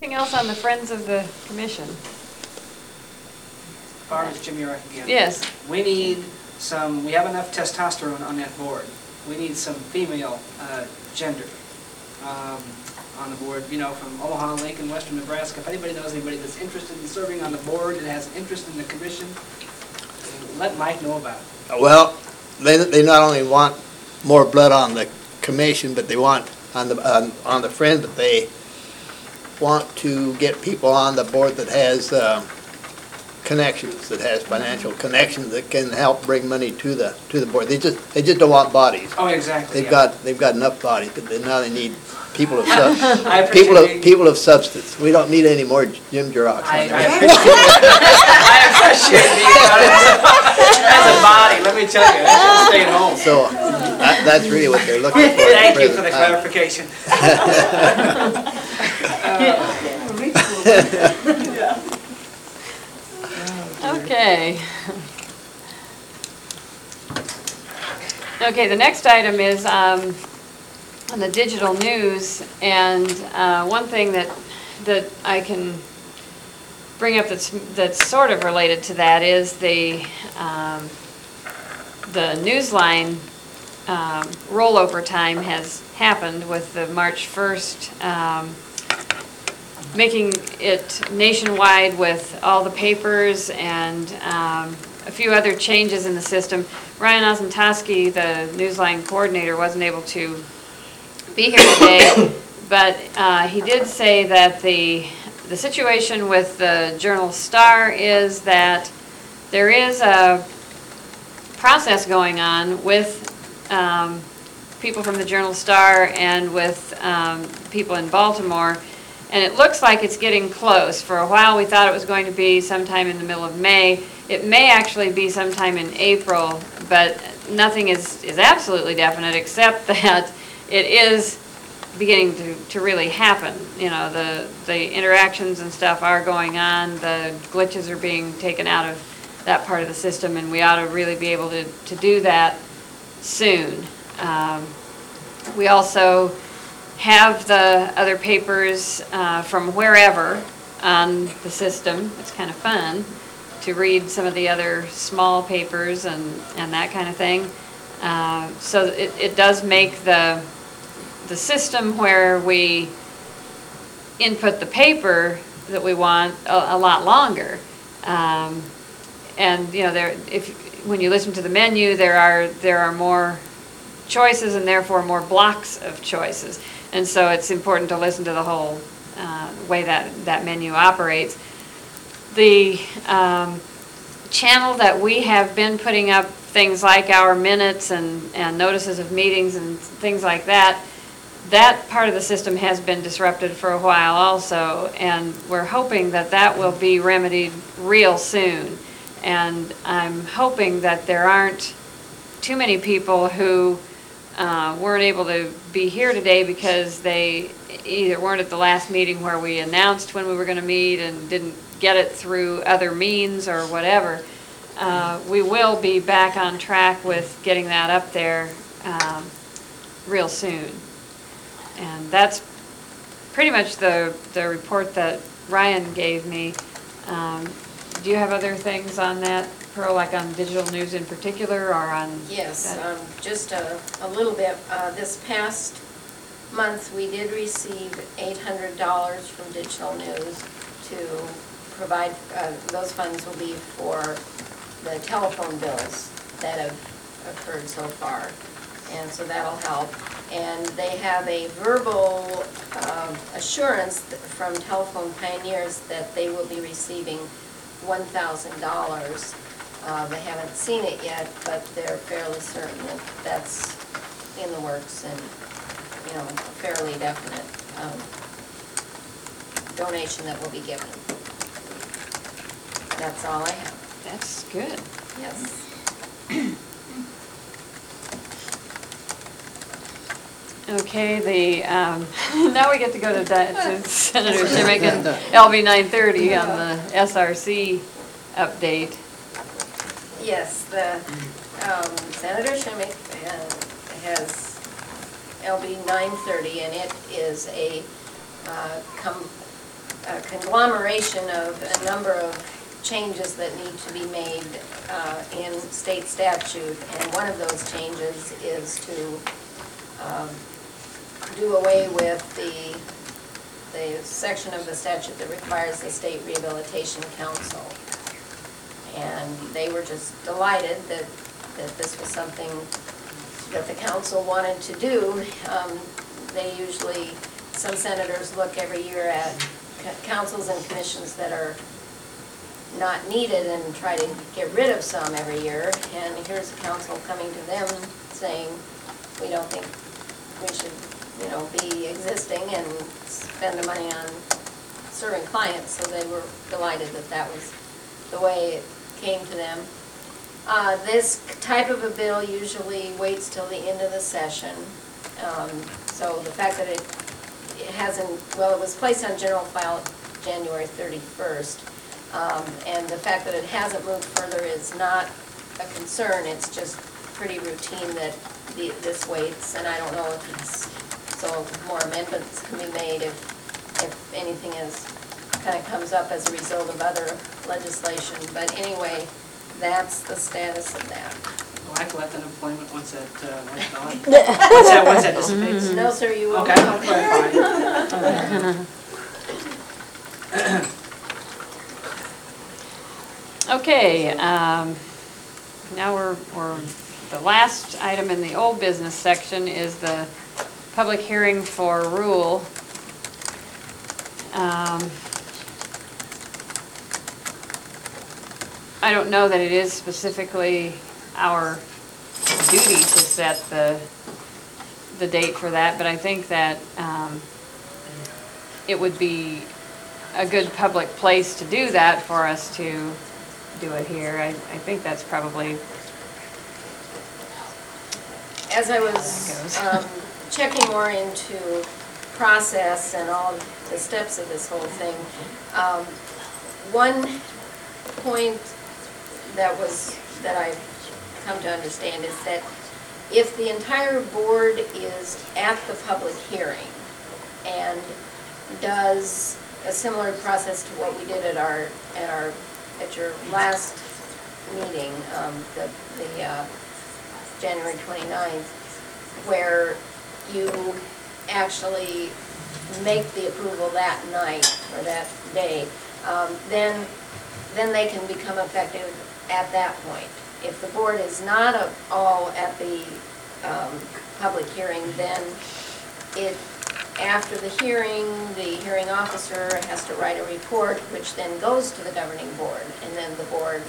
Anything else on the Friends of the Commission? Barb, it's Jimmy Rock again. Yes. We need some, we have enough testosterone on that board. We need some female gender on the board, you know, from Omaha, Lincoln, Western Nebraska. If anybody knows anybody that's interested in serving on the board and has interest in the commission, let Mike know about it. Well, they not only want more blood on the commission, but they want on the Friends, but they want to get people on the board that has connections, that has financial connections that can help bring money to the board. They just don't want bodies. Oh, exactly. They've yeah. got enough bodies, but now they need people of people of substance. We don't need any more Jim Girox. I appreciate being as a body. Let me tell you, I should stay at home. So that's really what they're looking for. Thank you for the clarification. Okay. Okay, the next item is on the digital news, and one thing that I can bring up that's sort of related to that is the Newsline rollover time has happened with the March 1st, making it nationwide with all the papers and a few other changes in the system. Ryan Ozentoski, the Newsline coordinator, wasn't able to be here today, but he did say that the situation with the Journal-Star is that there is a process going on with people from the Journal-Star and with people in Baltimore, and it looks like it's getting close. For a while we thought it was going to be sometime in the middle of May. It may actually be sometime in April, but nothing is absolutely definite except that it is beginning to really happen. You know, the interactions and stuff are going on, the glitches are being taken out of that part of the system, and we ought to really be able to do that soon. We also have the other papers from wherever on the system. It's kind of fun to read some of the other small papers and that kind of thing. So it does make the system where we input the paper that we want a lot longer. And you know, when you listen to the menu, there are more choices and therefore more blocks of choices. And so it's important to listen to the whole way that menu operates. The channel that we have been putting up things like our minutes and notices of meetings and things like that, that part of the system has been disrupted for a while also, and we're hoping that will be remedied real soon. And I'm hoping that there aren't too many people who weren't able to be here today because they either weren't at the last meeting where we announced when we were going to meet and didn't get it through other means or whatever. We will be back on track with getting that up there real soon. And that's pretty much the report that Ryan gave me. Do you have other things on that, Pearl, like on digital news in particular, or on? Yes, just a little bit. This past month, we did receive $800 from Digital News to provide, those funds will be for the telephone bills that have occurred so far. And so that'll help. And they have a verbal assurance from Telephone Pioneers that they will be receiving $1,000. They haven't seen it yet, but they're fairly certain that that's in the works and, you know, a fairly definite donation that will be given. That's all I have. That's good. Yes. Okay, now we get to go to Senator Shimmick and LB 930 on the SRC update. Yes, Senator Shimmick has LB 930, and it is a a conglomeration of a number of changes that need to be made in state statute, and one of those changes is to do away with the section of the statute that requires the State Rehabilitation Council. And they were just delighted that this was something that the council wanted to do. They usually, some senators look every year at councils and commissions that are not needed and try to get rid of some every year. And here's a council coming to them saying, we don't think we should, be existing and spend the money on serving clients. So they were delighted that that was the way it came to them. This type of a bill usually waits till the end of the session. So the fact that it hasn't, well, it was placed on general file January 31st. And the fact that it hasn't moved further is not a concern. It's just pretty routine that this waits, and I don't know if it's, so more amendments can be made if anything kind of comes up as a result of other legislation. But anyway, that's the status of that. Will I collect unemployment once that, once that dissipates? No, sir, you will Okay, not. I'll clarify. Okay, now we're, the last item in the old business section is the public hearing for rule. I don't know that it is specifically our duty to set the date for that, but I think that it would be a good public place to do that for us to do it here. I think that's probably, As I was checking more into process and all the steps of this whole thing, one point that I've come to understand is that if the entire board is at the public hearing and does a similar process to what we did at your last meeting, the January 29th, where you actually make the approval that night or that day, then they can become effective at that point. If the board is not all at the public hearing, then after the hearing officer has to write a report, which then goes to the governing board, and then the board,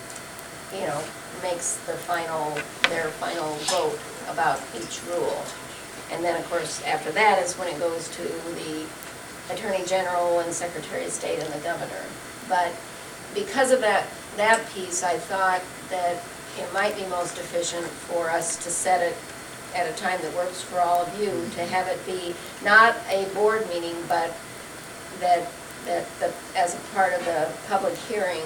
makes their final vote about each rule. And then, of course, after that is when it goes to the Attorney General and Secretary of State and the governor. But because of that piece, I thought that it might be most efficient for us to set it at a time that works for all of you, to have it be not a board meeting, but that as a part of the public hearing,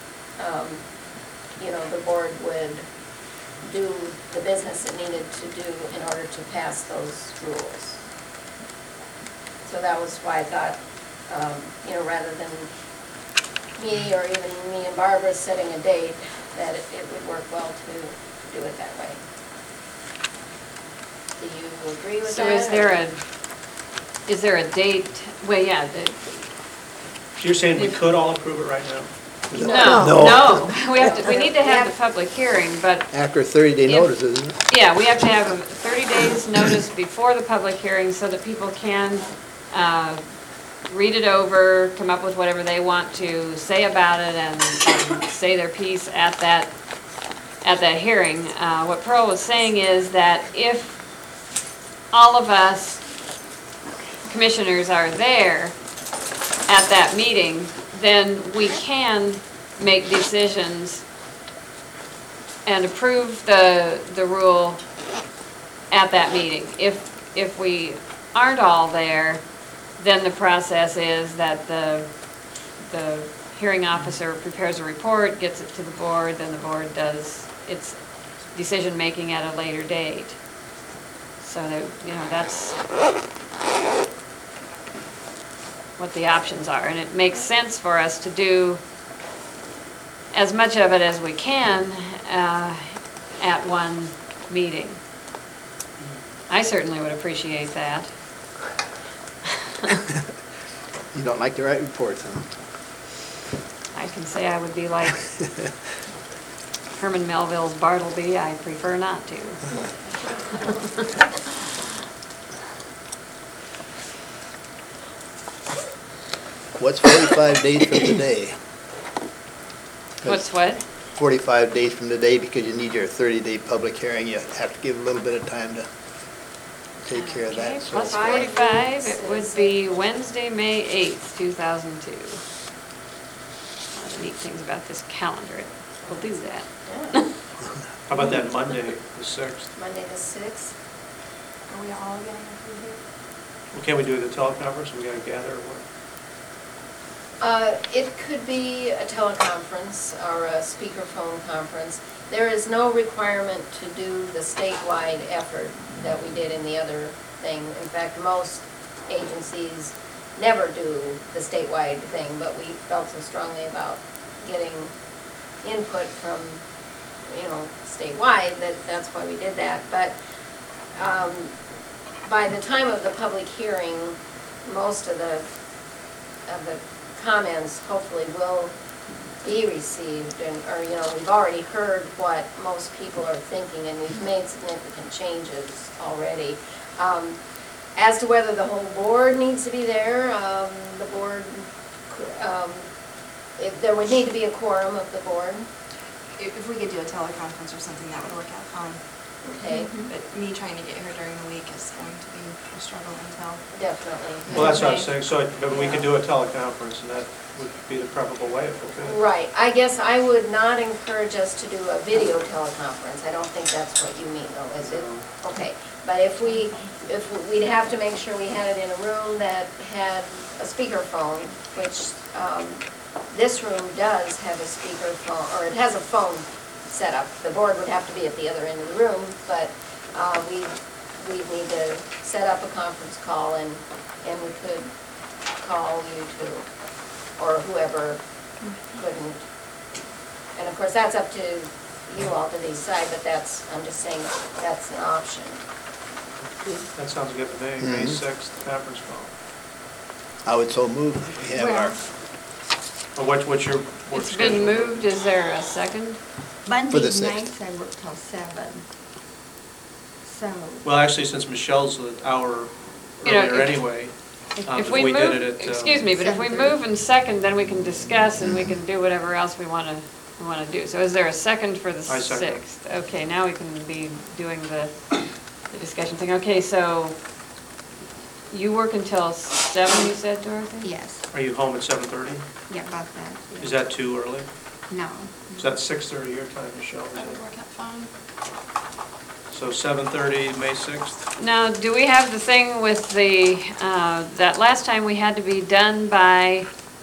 the board would do the business it needed to do in order to pass those rules. So that was why I thought, rather than me or even me and Barbara setting a date, that it would work well to do it that way. Do you agree with so that? is there a date? Well, yeah, So you're saying we could all approve it right now? no, we need to have the public hearing, but After 30-day If- notice, isn't it? yeah, we have to have a 30 days notice before the public hearing so that people can read it over, come up with whatever they want to say about it, and say their piece at that hearing. What Pearl was saying is that if all of us commissioners are there at that meeting, then we can make decisions and approve the rule at that meeting. If we aren't all there, then the process is that the hearing officer prepares a report, gets it to the board, then the board does its decision-making at a later date. So that, that's, what the options are. And it makes sense for us to do as much of it as we can at one meeting. I certainly would appreciate that. You don't like to write reports, huh? I can say I would be like Herman Melville's Bartleby, I prefer not to. What's 45 days from today? What's what? 45 days from today, because you need your 30-day public hearing, you have to give a little bit of time to take care of Okay, that. So plus 45, it would be Wednesday, May 8th, 2002. One of the neat things about this calendar, it will do that. Yeah. How about that Monday, the 6th? Monday the 6th. Are we all going to be here? Well, can't we do the teleconference? We gotta gather or what? It could be a teleconference or a speakerphone conference. There is no requirement to do the statewide effort that we did in the other thing. In fact, most agencies never do the statewide thing, but we felt so strongly about getting input from, statewide, that's why we did that. But by the time of the public hearing, most of the comments hopefully will be received, or we've already heard what most people are thinking, and we've made significant changes already. As to whether the whole board needs to be there, the board, there would need to be a quorum of the board. If we could do a teleconference or something, that would work out fine. Okay, But me trying to get here during the week is going to be a struggle until. definitely. Well, that's what I was Okay. saying, so but we could do a teleconference, and that would be the preferable way if we could. Right, I guess I would not encourage us to do a video teleconference. I don't think that's what you mean, though, is it? Okay, but if we'd have to make sure we had it in a room that had a speakerphone, which this room does have a speakerphone, or it has a phone set up. The board would have to be at the other end of the room, but we need to set up a conference call, and we could call you two, or whoever couldn't. And of course, that's up to you all to decide, but I'm just saying, that's an option. That sounds good to me, May 6th, conference call. I would so move. We have our, Well, what's your work It's been schedule? moved, is there a second? For the Monday 6th. nights I work till 7. So, Well, actually, since Michelle's an hour You know, earlier if- anyway, If we did move, it at... excuse me, but if we 7:30. move and second, then we can discuss and we can do whatever else we want to do. So is there a second for the I second. 6th? Okay, now we can be doing the discussion thing. Okay, so you work until 7, you said, Dorothy? yes, Are you home at 7:30? yeah, about that. yeah. Is that too early? No. Is that 6:30 your time, Michelle? Is That would it? work out fine. So 7:30, May 6th? Now, do we have the thing with the, that last time we had to be done by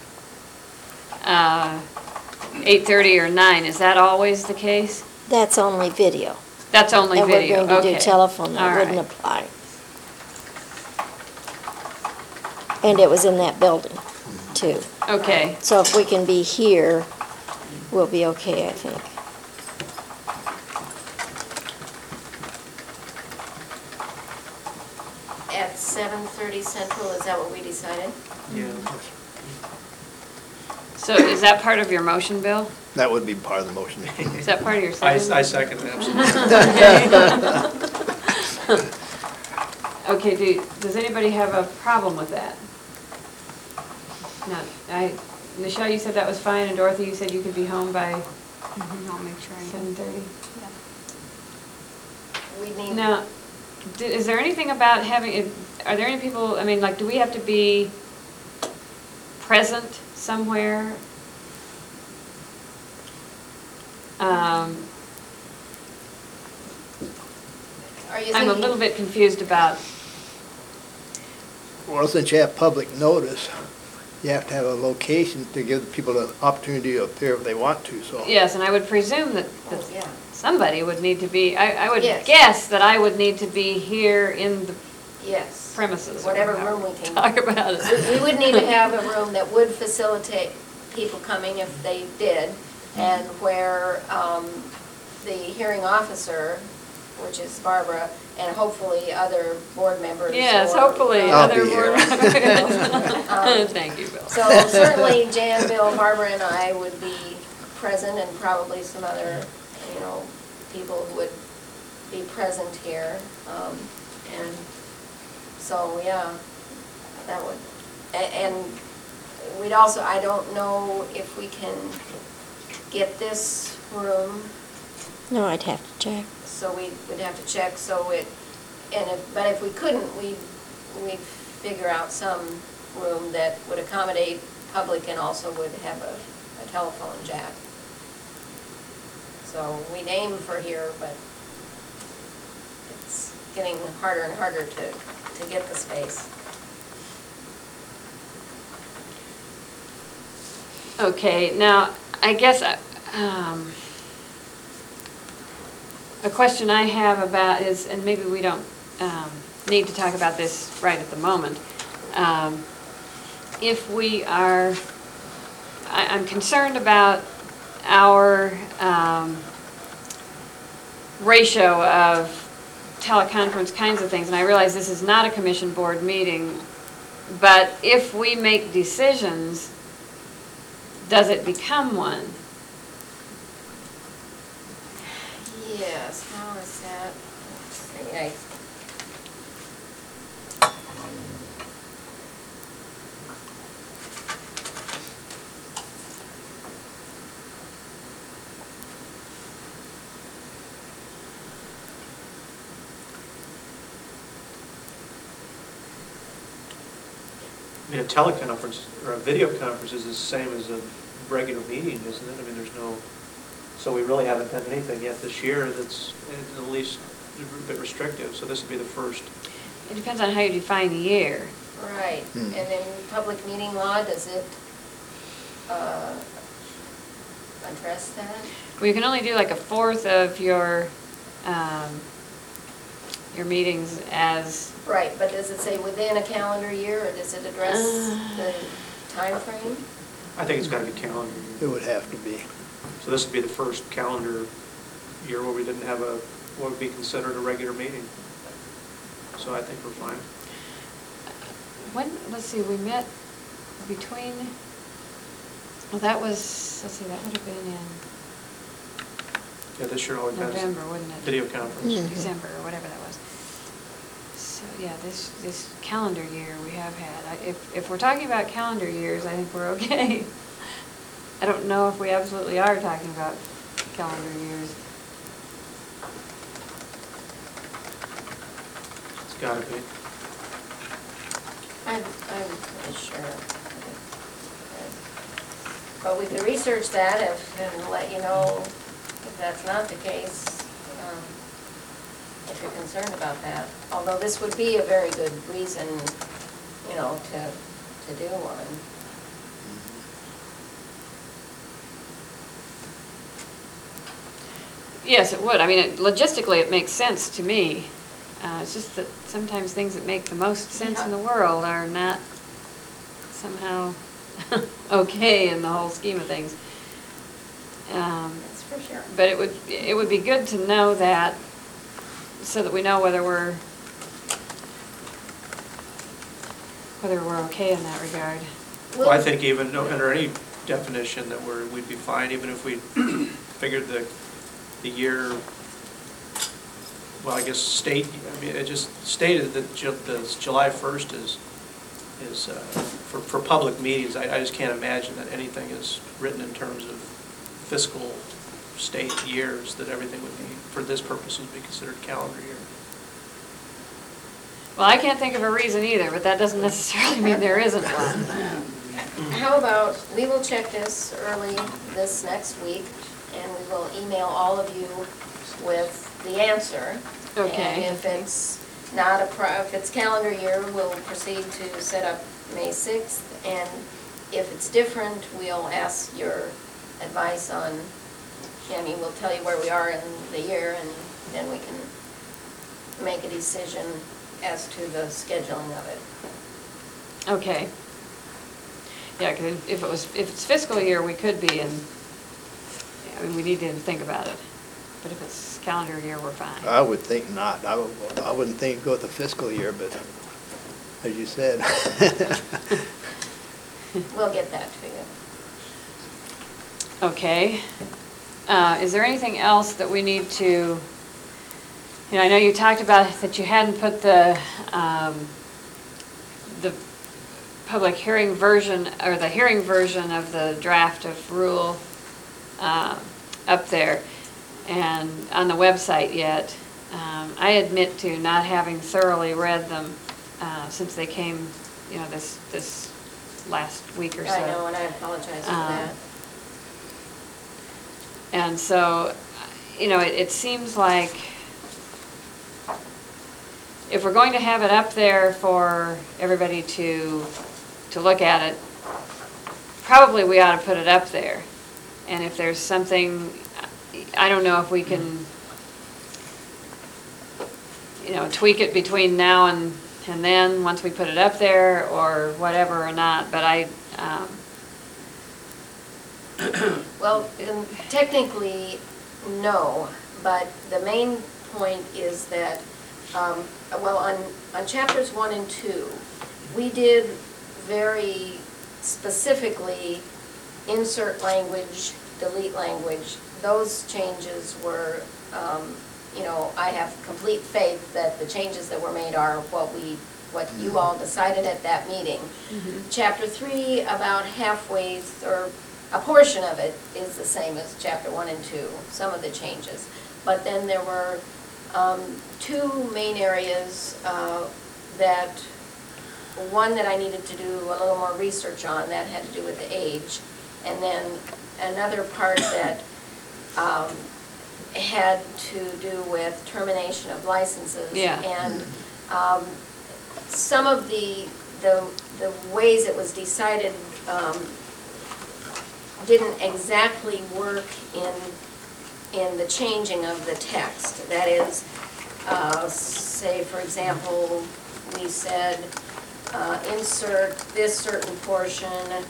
8:30 or 9, is that always the case? That's only video. That's only video, okay. And we're going to do telephone, All that wouldn't right. apply. And it was in that building, too. Okay, So if we can be here, we'll be okay, I think. At 7:30 Central, is that what we decided? Yeah. so is that part of your motion, Bill? that would be part of the motion. Is that part of your I second? second it, absolutely. Okay, does anybody have a problem with that? No, Michelle, you said that was fine, and Dorothy, you said you could be home by I'll make sure I can. 7:30? We need. Now, is there anything about having, are there any people, I mean, like, do we have to be present somewhere? Are you I'm a thinking? little bit confused about, Well, since you have public notice, you have to have a location to give the people the opportunity to appear if they want to, so. yes, and I would presume that Oh, yeah. somebody would need to be, I would Yes. guess that I would need to be here in the Yes. premises. or Whatever however room we can. Talk about it. We would need to have a room that would facilitate people coming if they did, and where the hearing officer, which is Barbara, and hopefully other board members. Yes, or, hopefully, I'll other be board here. members. Thank you, Bill. So certainly Jan, Bill, Barbara, and I would be present, and probably some other, people who would be present here. And so, yeah, that would, and we'd also, I don't know if we can get this room, No, I'd have to check. so we'd have to check, but if we couldn't, we'd figure out some room that would accommodate public and also would have a telephone jack. So we'd aim for here, but it's getting harder and harder to get the space. Okay, now, I guess, a question I have about is, and maybe we don't need to talk about this right at the moment. If we are, I'm concerned about our ratio of teleconference kinds of things, and I realize this is not a commission board meeting, but if we make decisions, does it become one? Yes, how is that? Let's see, I mean, a teleconference or a video conference is the same as a regular meeting, isn't it? I mean, there's no, so we really haven't done anything yet this year that's at least a bit restrictive, so this would be the first. It depends on how you define the year. Right, and in public meeting law, does it address that? Well, you can only do like a fourth of your meetings as, Right, but does it say within a calendar year, or does it address the time frame? I think it's got to be calendar year. It would have to be. So this would be the first calendar year where we didn't have what would be considered a regular meeting. So I think we're fine. when, let's see, we met between, well, that was, let's see, that would have been in Yeah, this year always has November, wouldn't it? video conference. Mhm. December, or whatever that was. So, yeah, this calendar year we have had. If we're talking about calendar years, I think we're okay. I don't know if we absolutely are talking about calendar years. It's got to be. I'm pretty sure. But we could research that and let you know if that's not the case, if you're concerned about that. Although this would be a very good reason, to do one. Yes, it would. I mean, logistically, it makes sense to me. It's just that sometimes things that make the most sense in the world are not somehow okay in the whole scheme of things. That's for sure. But it would be good to know that, so that we know whether we're okay in that regard. Well, I think even under any definition that we'd be fine, even if we figured the year, well, I guess it just stated that July 1st is for public meetings. I just can't imagine that anything is written in terms of fiscal state years, that everything would be, for this purpose, would be considered calendar year. Well, I can't think of a reason either, but that doesn't necessarily mean there isn't one. How about, we will check this early this next week, and we will email all of you with the answer. Okay. And if it's not if it's calendar year, we'll proceed to set up May 6th. And if it's different, we'll ask your advice on, we'll tell you where we are in the year, and then we can make a decision as to the scheduling of it. Okay. Yeah, because if it's fiscal year, we could be in, I mean, we need to think about it. But if it's calendar year, we're fine. I would think not. I wouldn't think go with the fiscal year, but as you said. We'll get that to you. Okay. Is there anything else that we need to, I know you talked about that you hadn't put the public hearing version, or the hearing version of the draft of rule up there and on the website yet. I admit to not having thoroughly read them since they came, this last week or so. I know, and I apologize for that. And so, it seems like if we're going to have it up there for everybody to look at it, probably we ought to put it up there. And if there's something, I don't know if we can, tweak it between now and then, once we put it up there, or whatever or not, but Well, technically, no, but the main point is that, well, on chapters 1 and 2, we did very specifically insert language, delete language. Those changes were, I have complete faith that the changes that were made are what you all decided at that meeting. Mm-hmm. Chapter 3, about halfway, or a portion of it is the same as chapter 1 and 2, some of the changes. But then there were two main areas that, one that I needed to do a little more research on, that had to do with the age, and then another part that had to do with termination of licenses. Yeah. And some of the ways it was decided didn't exactly work in the changing of the text. That is, say, for example, we said, insert this certain portion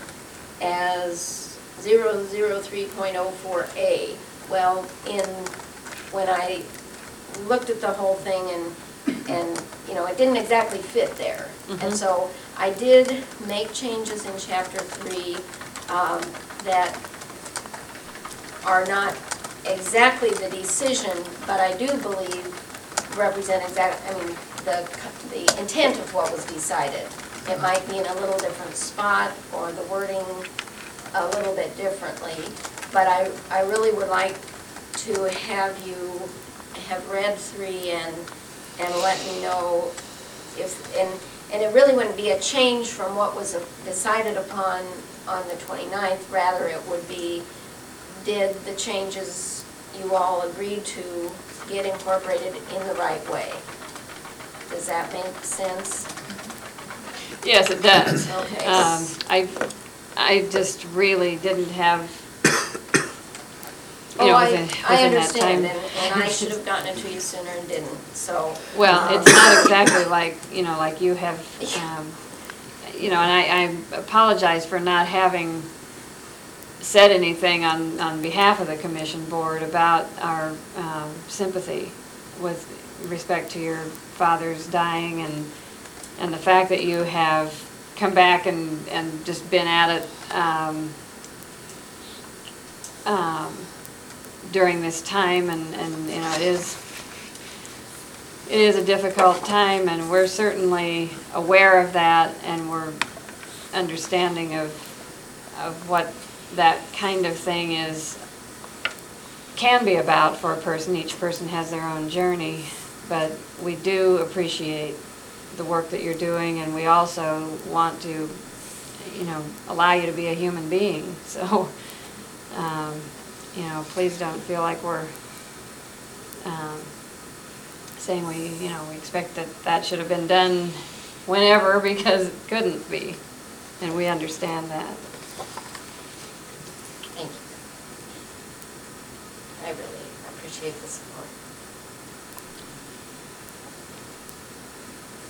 as 003.04A. Well, when I looked at the whole thing and it didn't exactly fit there. Mm-hmm. And so I did make changes in chapter 3 that are not exactly the decision, but I do believe represent the intent of what was decided. It might be in a little different spot, or the wording a little bit differently, but I really would like to have you have read 3 and let me know if, and it really wouldn't be a change from what was decided upon on the 29th, rather it would be, did the changes you all agreed to get incorporated in the right way? Does that make sense? yes, it does. Okay. I just really didn't have, Oh, I within that understand, time. and I should have gotten it to you sooner and didn't, so. Well, it's not exactly like, like you have, and I apologize for not having said anything on behalf of the commission board about our sympathy with respect to your father's dying, and the fact that you have come back and just been at it during this time, and it is a difficult time, and we're certainly aware of that, and we're understanding of what that kind of thing can be about for a person. Each person has their own journey, but we do appreciate the work that you're doing, and we also want to, allow you to be a human being. So, please don't feel like we're saying we expect that should have been done whenever, because it couldn't be, and we understand that. Thank you. I really appreciate the support.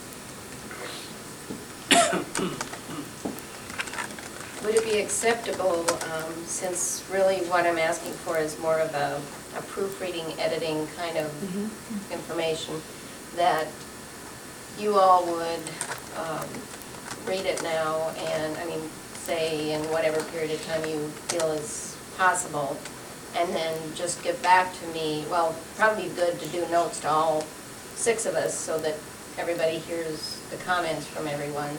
Would it be acceptable, since really what I'm asking for is more of a proofreading, editing kind of information, that you all would read it now and, say in whatever period of time you feel is possible, and then just get back to me, well, probably good to do notes to all 6 of us so that everybody hears the comments from everyone.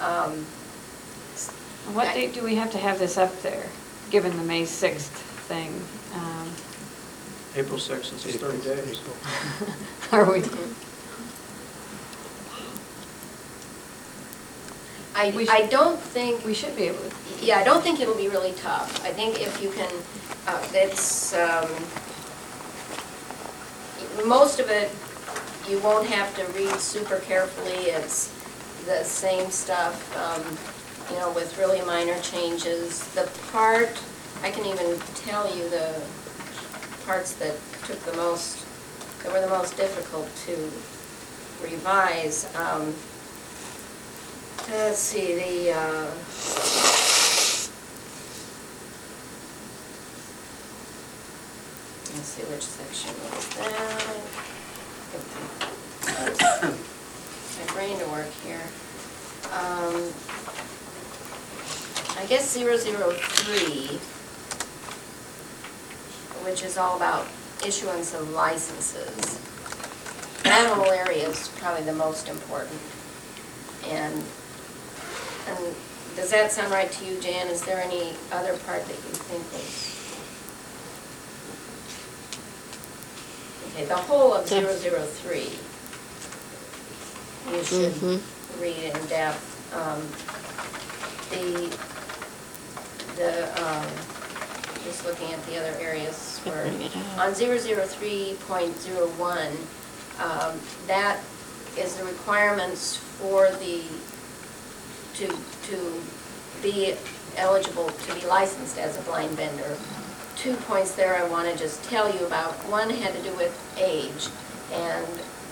What date do we have to have this up there, given the May 6th thing? April 6th, it's 30 days. Are we? I don't think, We should be able to. yeah, I don't think it'll be really tough. I think if you can, most of it, you won't have to read super carefully. It's the same stuff, with really minor changes. The part, I can even tell you the parts that that were the most difficult to revise. Let's see, let's see, which section was that? My brain to work here. I guess 003, which is all about issuance of licenses. That whole area is probably the most important. And does that sound right to you, Jan? Is there any other part that you think was? Okay, the whole of 003, you should read in depth. Just looking at the other areas where, on 003.01, that is the requirements for to be eligible to be licensed as a blind vendor. 2 points there I want to just tell you about. One had to do with age, and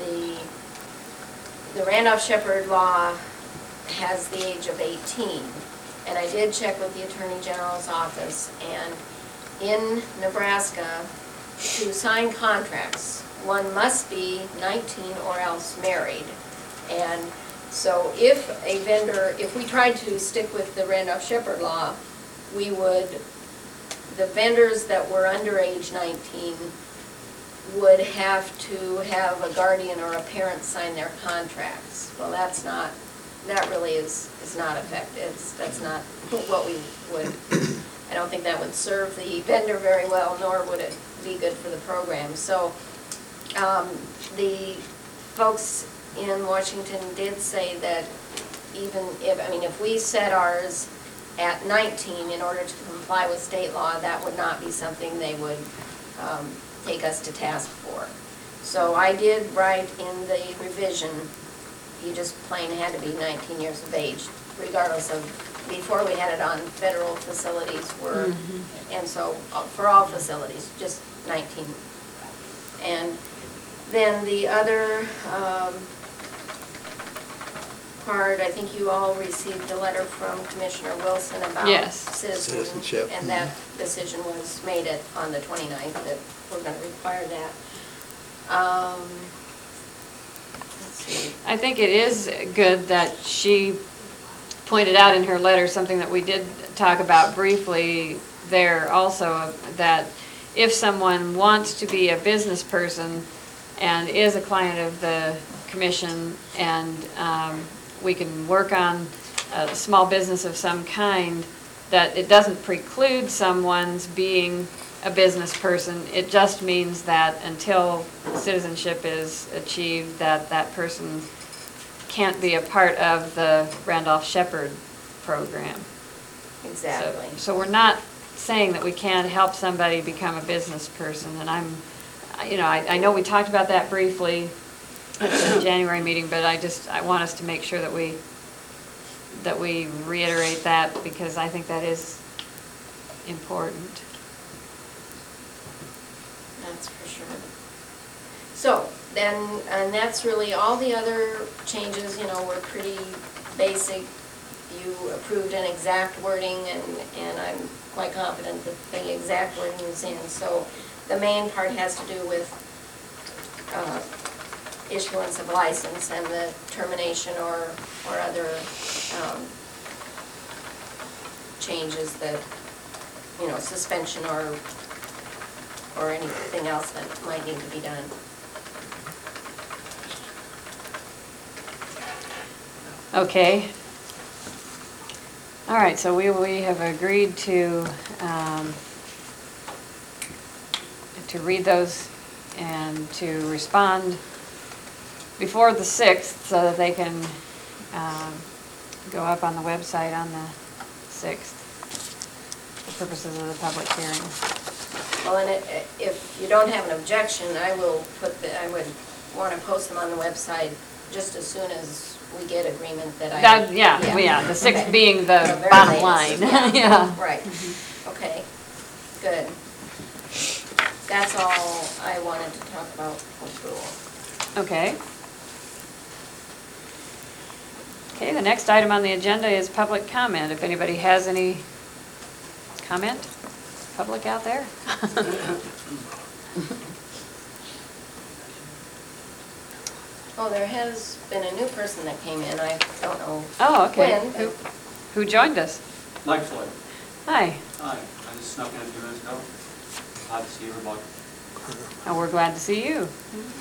the Randolph-Shepard law has the age of 18. And I did check with the Attorney General's office, and in Nebraska, to sign contracts, one must be 19 or else married. And so if we tried to stick with the Randolph-Shepard law, the vendors that were under age 19 would have to have a guardian or a parent sign their contracts. Well, that really is not effective. That's not what we would, I don't think that would serve the vendor very well, nor would it be good for the program. So the folks in Washington did say that even if we set ours at 19 in order to comply with state law, that would not be something they would take us to task for. So I did write in the revision, you just plain had to be 19 years of age, regardless of, before we had it on federal facilities and so for all facilities, just 19. And then the other part, I think you all received a letter from Commissioner Wilson about Citizenship. And that decision was made on the 29th that we're going to require that. Let's see. I think it is good that she pointed out in her letter something that we did talk about briefly there also, that if someone wants to be a business person and is a client of the commission, and we can work on a small business of some kind, that it doesn't preclude someone's being a business person. It just means that until citizenship is achieved, that person can't be a part of the Randolph-Shepard program. Exactly. So we're not saying that we can't help somebody become a business person, and I know we talked about that briefly at the January meeting, but I want us to make sure that we reiterate that, because I think that is important. That's for sure. So then, and that's really all the other changes, were pretty basic you approved an exact wording, and I'm quite confident that the exact wording is in. So the main part has to do with issuance of license and the termination or other changes that, suspension or anything else that might need to be done. Okay. All right, so we have agreed to read those and to respond before the 6th so that they can go up on the website on the 6th for purposes of the public hearing. Well, and if you don't have an objection, I would want to post them on the website just as soon as we get agreement that I. Yeah, the 6th Okay. being the very bottom latest. line, yeah. Right, okay, good. That's all I wanted to talk about with Brule. Okay. Okay, the next item on the agenda is public comment. If anybody has any comment, public out there? Oh, there has been a new person that came in, I don't know Oh, okay. when. Who joined us? Mike Floyd. Hi. Hi, I just snuck in a few minutes ago. Glad to see everybody. Oh, we're glad to see you.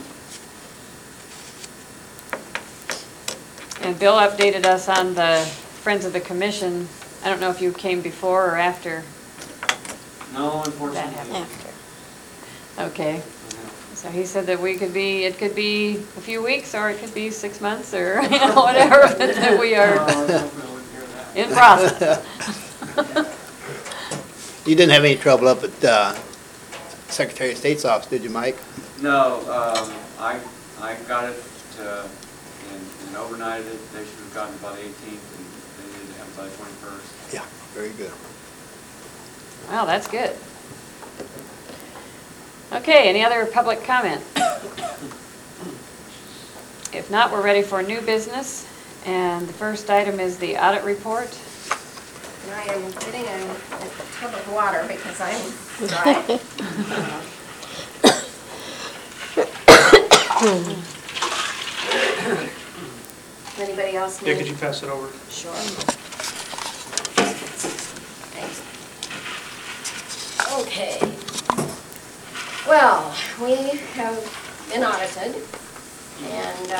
And Bill updated us on the Friends of the Commission. I don't know if you came before or after No, that unfortunately. happened. After. Okay. Yeah. So he said that it could be a few weeks or it could be 6 months or, whatever, that we No, are I don't really hear that. in process. You didn't have any trouble up at Secretary of State's office, did you, Mike? No, I got it and overnighted it. They should have gotten it by the 18th and they needed to have it by the 21st. Yeah, very good. Wow, that's good. Okay, any other public comment? If not, we're ready for new business. And the first item is the audit report. And I am getting a tub of water because I'm dry. Anybody else need? Yeah, could you pass it over? Sure. Thanks. Okay. Well, we have been audited, and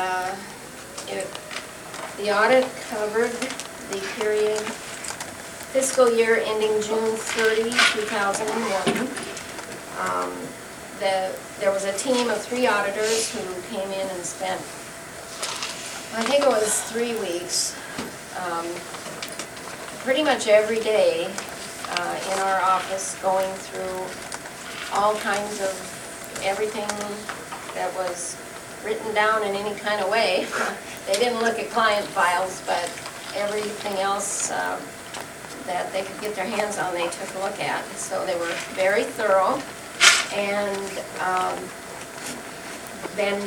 the audit covered the period fiscal year ending June 30, 2001. There was a team of 3 auditors who came in and spent, I think it was 3 weeks, pretty much every day in our office, going through all kinds of everything that was written down in any kind of way. They didn't look at client files, but everything else that they could get their hands on, they took a look at. So they were very thorough. And then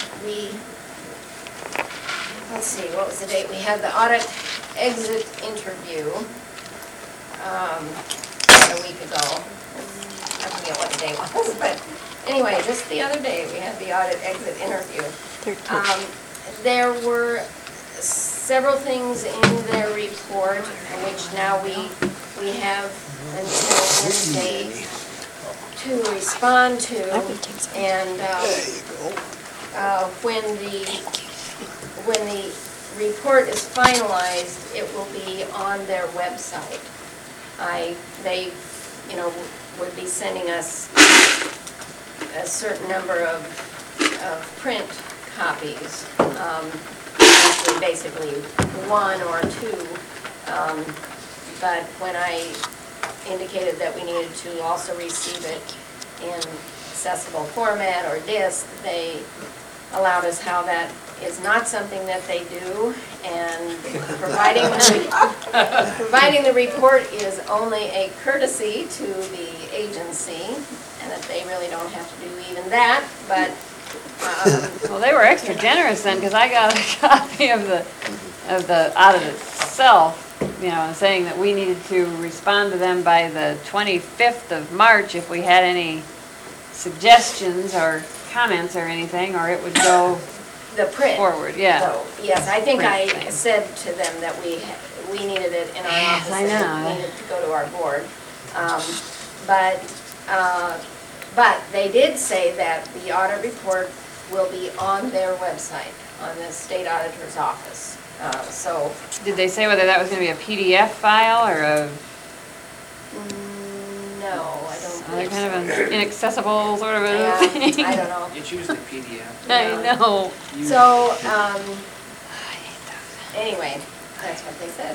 let's see, what was the date? We had the audit exit interview about a week ago. I forget what the date was, but anyway, just the other day, we had the audit exit interview. There were several things in their report, which now we have until Wednesday to respond to. And when the report is finalized, it will be on their website. They would be sending us a certain number of print copies, actually basically 1 or 2. But when I indicated that we needed to also receive it in accessible format or disk, they allowed us how that is not something that they do, and providing the report is only a courtesy to the agency, and that they really don't have to do even that, but Well, they were extra generous then, because I got a copy of the audit itself. saying that we needed to respond to them by the 25th of March if we had any suggestions or comments or anything, or it would go The print. forward, yeah. So, yes, I think Print I thing. said to them that we needed it in our Yes, office. I and know. it needed to go to our board. But they did say that the audit report will be on their website, on the state auditor's office. So, Did they say whether that was gonna be a PDF file or a no, I don't other believe kind of so. an inaccessible sort of a Yeah, thing? I don't know. It's usually PDF. I know. So, anyway, that's what they said.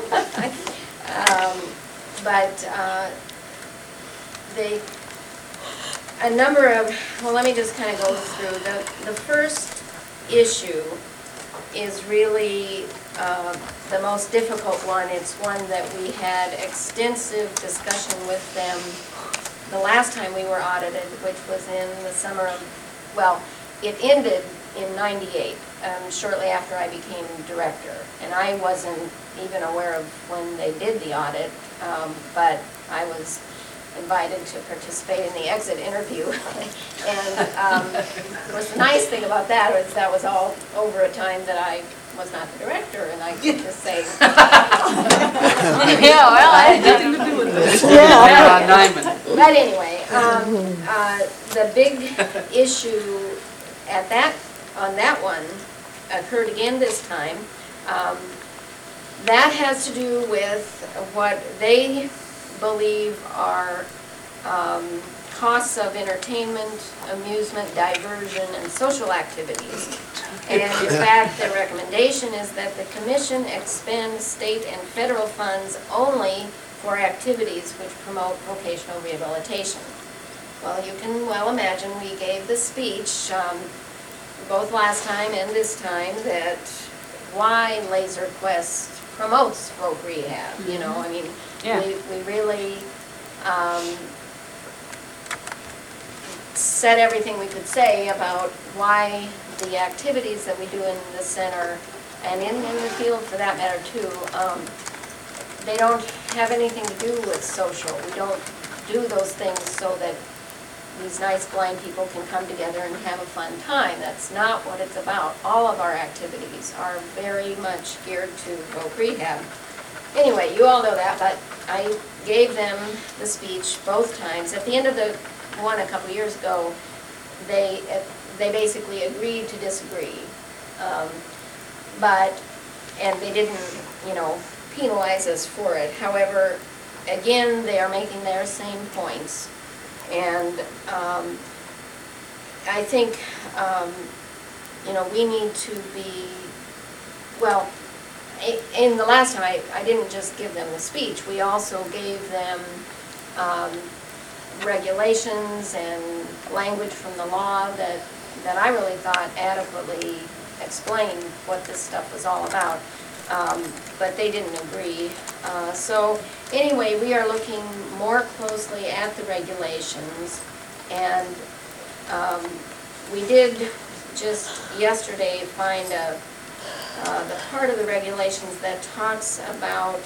A number of, well, let me just kind of go through. The first issue is really the most difficult one. It's one that we had extensive discussion with them the last time we were audited, which was in the summer of, well, it ended in '98, shortly after I became director. And I wasn't even aware of when they did the audit, but I was invited to participate in the exit interview. And of course, the nice thing about that was that was all over a time that I was not the director, and I could just say. Yeah, well, I had nothing to do with this. Yeah, Nyman. But anyway, the big issue on that one occurred again this time. That has to do with what they believe are costs of entertainment, amusement, diversion, and social activities. And in fact, their recommendation is that the commission expend state and federal funds only for activities which promote vocational rehabilitation. Well, you can well imagine we gave the speech, both last time and this time, that why Laser Quest promotes Voc Rehab, you know, I mean, Yeah. we really said everything we could say about why the activities that we do in the center, and in the field for that matter too, they don't have anything to do with social. We don't do those things so that these nice blind people can come together and have a fun time. That's not what it's about. All of our activities are very much geared to Voc Rehab. Anyway, you all know that, but I gave them the speech both times. At the end of the one a couple years ago, they basically agreed to disagree. And they didn't, penalize us for it. However, again, they are making their same points. And I think, we need to be, well, in the last time, I didn't just give them the speech. We also gave them regulations and language from the law that I really thought adequately explained what this stuff was all about. But they didn't agree. So anyway, we are looking more closely at the regulations, and we did just yesterday find the part of the regulations that talks about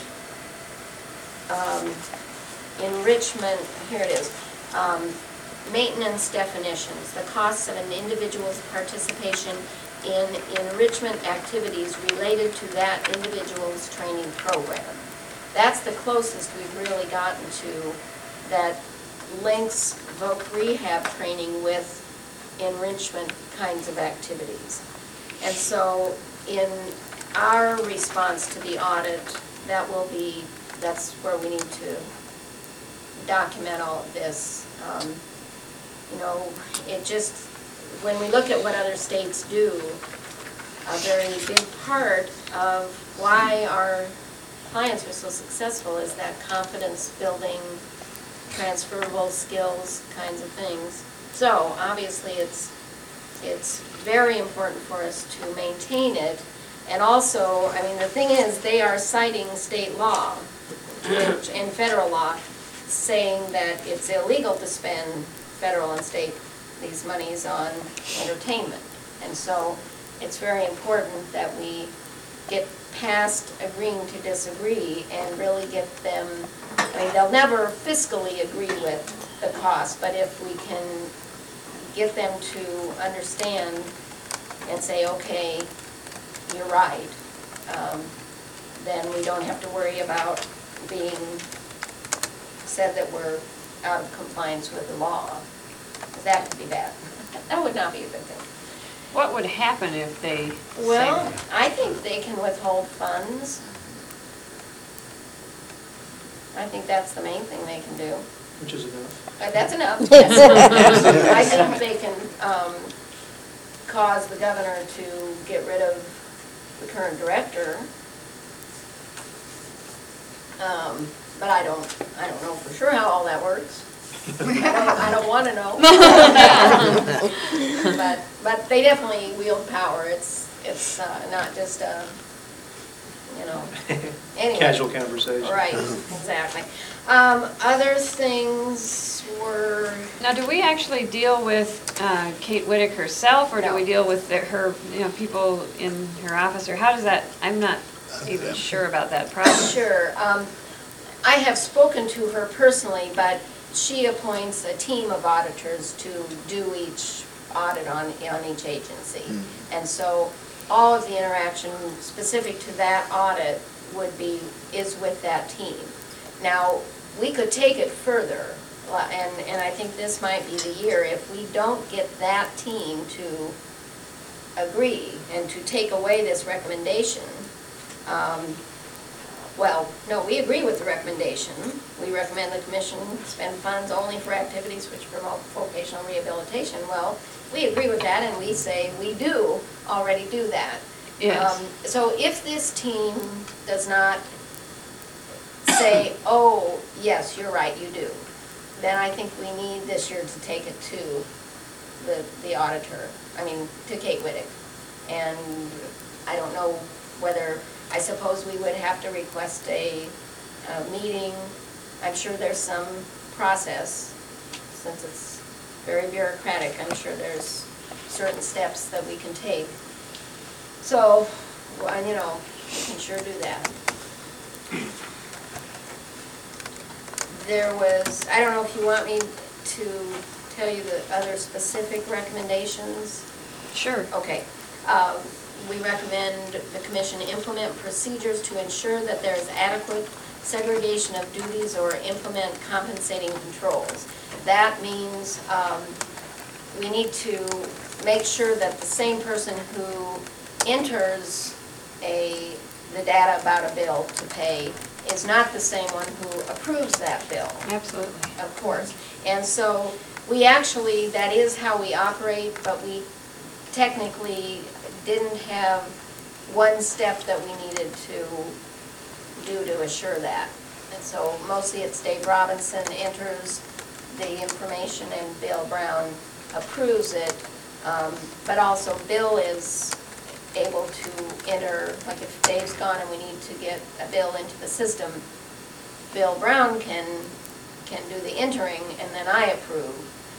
enrichment. Here it is. Maintenance definitions, the costs of an individual's participation in enrichment activities related to that individual's training program. That's the closest we've really gotten to that links Voc Rehab training with enrichment kinds of activities. And so in our response to the audit, that's where we need to document all of this. It just, when we look at what other states do, a very big part of why our clients are so successful is that confidence building, transferable skills kinds of things. So obviously it's very important for us to maintain it. And also, the thing is, they are citing state law and federal law saying that it's illegal to spend federal and state these monies on entertainment. And so it's very important that we get past agreeing to disagree and really get them, I mean, they'll never fiscally agree with the cost, but if we can get them to understand and say, okay, you're right, then we don't have to worry about being said that we're out of compliance with the law. That could be bad. That would not be a good thing. What would happen if they say Well, that? I think they can withhold funds. I think that's the main thing they can do. Which is enough. That's enough, yes. I think they can cause the governor to get rid of the current director. But I don't know for sure how all that works. I don't want to know. But they definitely wield power. It's not just a, anyway. Casual conversation. Right, exactly. Other things were, Now, do we actually deal with Kate Whittick herself, or do No. we deal with her, people in her office, or how does that, I'm not even sure about that process. sure. I have spoken to her personally, but she appoints a team of auditors to do each audit on each agency. And so all of the interaction specific to that audit is with that team. Now, we could take it further, and I think this might be the year, if we don't get that team to agree and to take away this recommendation. Well, no, we agree with the recommendation. We recommend the commission spend funds only for activities which promote vocational rehabilitation. Well, we agree with that, and we say we do already do that. Yes. So if this team does not say, oh, yes, you're right, you do, then I think we need this year to take it to the auditor, to Kate Whittick. And I don't know whether, I suppose we would have to request a meeting. I'm sure there's some process, since it's very bureaucratic, I'm sure there's certain steps that we can take. So, well, we can sure do that. There was, I don't know if you want me to tell you the other specific recommendations. Sure. Okay. We recommend the commission implement procedures to ensure that there is adequate segregation of duties or implement compensating controls. That means we need to make sure that the same person who enters the data about a bill to pay is not the same one who approves that bill. Absolutely. Of course. And so we actually, that is how we operate, but we technically didn't have one step that we needed to do to assure that. And so mostly it's Dave Robinson enters the information and Bill Brown approves it. But also Bill is able to enter, like if Dave's gone and we need to get a bill into the system, Bill Brown can do the entering and then I approve.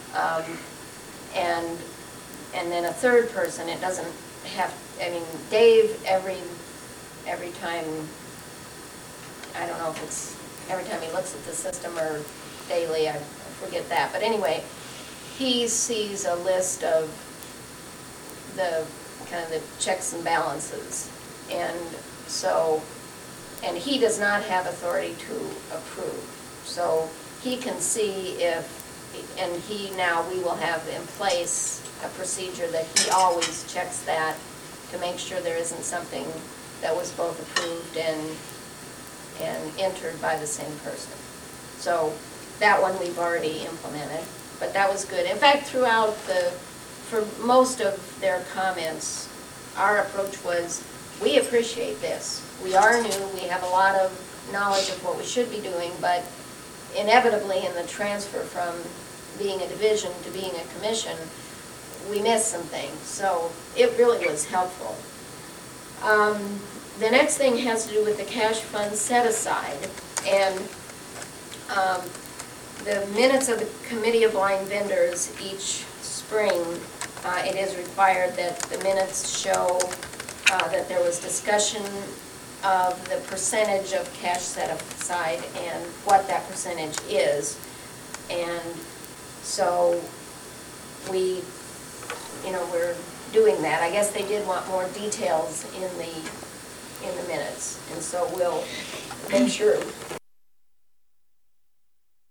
And then a third person, it doesn't have, Dave every time, I don't know if it's every time he looks at the system or daily, I forget that. But anyway, he sees a list of the kind of the checks and balances. And so, and he does not have authority to approve. So he can see if, and we will have in place a procedure that he always checks that to make sure there isn't something that was both approved and entered by the same person. So that one we've already implemented, but that was good. In fact, throughout for most of their comments, our approach was, we appreciate this. We are new, we have a lot of knowledge of what we should be doing, but inevitably in the transfer from being a division to being a commission, we missed some things. So it really was helpful. The next thing has to do with the cash fund set aside. And the minutes of the Committee of Line Vendors each spring, it is required that the minutes show that there was discussion of the percentage of cash set aside and what that percentage is. And so we, we're doing that. I guess they did want more details in the minutes. And so we'll make sure